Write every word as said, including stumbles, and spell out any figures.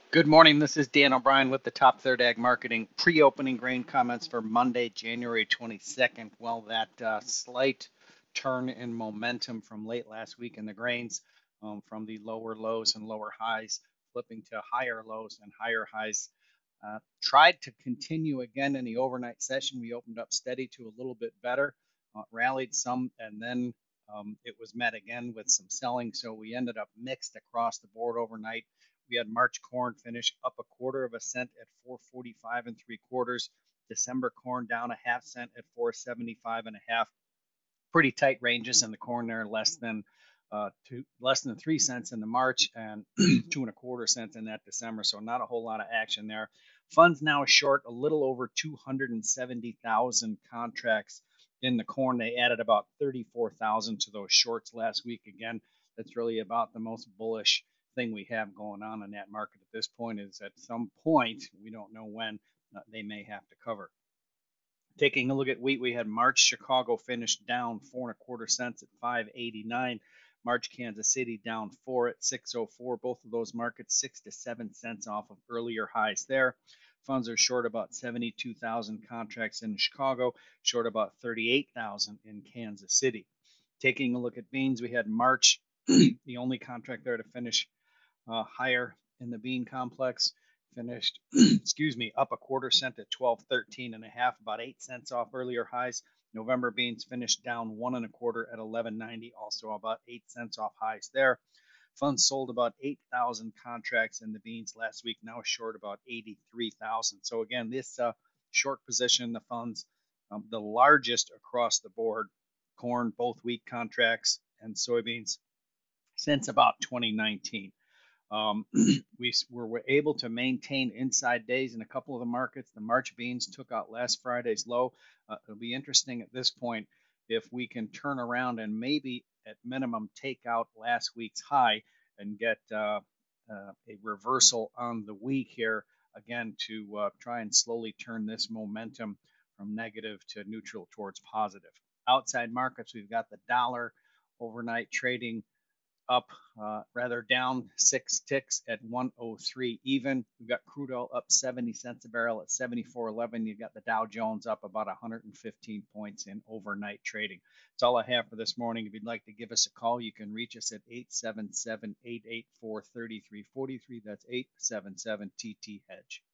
Good morning. This is Dan O'Brien with the Top Third Ag Marketing pre-opening grain comments for Monday, January twenty-second. Well, that uh, slight turn in momentum from late last week in the grains, um, from the lower lows and lower highs, flipping to higher lows and higher highs, uh, tried to continue again in the overnight session. We opened up steady to a little bit better, uh, rallied some, and then um, it was met again with some selling. So we ended up mixed across the board overnight. We had March corn finish up a quarter of a cent at four forty-five and three quarters. December corn down a half cent at four seventy-five and a half. Pretty tight ranges in the corn there, less than uh, two, less than three cents in the March and two and a quarter cents in that December. So not a whole lot of action there. Funds now short a little over two hundred seventy thousand contracts in the corn. They added about thirty-four thousand to those shorts last week. Again, that's really about the most bullish thing we have going on in that market at this point. Is at some point, we don't know when, uh, they may have to cover. Taking a look at wheat, we had March Chicago finished down four and a quarter cents at five eighty-nine. March Kansas City down four at six oh four. Both of those markets six to seven cents off of earlier highs there. Funds are short about seventy-two thousand contracts in Chicago, short about thirty-eight thousand in Kansas City. Taking a look at beans, we had March, the only contract there to finish uh, higher in the bean complex, finished, excuse me, up a quarter cent at twelve thirteen and a half, about eight cents off earlier highs. November beans finished down one and a quarter at eleven ninety, also about eight cents off highs there. Funds sold about eight thousand contracts in the beans last week, now short about eighty-three thousand. So again, this uh, short position in the funds, um, the largest across the board, corn, both wheat contracts and soybeans since about twenty nineteen. Um, we were able to maintain inside days in a couple of the markets. The March beans took out last Friday's low. Uh, it'll be interesting at this point if we can turn around and maybe at minimum take out last week's high and get uh, uh, a reversal on the week here again to uh, try and slowly turn this momentum from negative to neutral towards positive. Outside markets, we've got the dollar overnight trading up, uh, rather down six ticks at one oh three even. We've got crude oil up seventy cents a barrel at seventy-four eleven. You've got the Dow Jones up about one hundred fifteen points in overnight trading. That's all I have for this morning. If you'd like to give us a call, you can reach us at eight seven seven, eight eight four, three three four three. That's eight seven seven T T Hedge.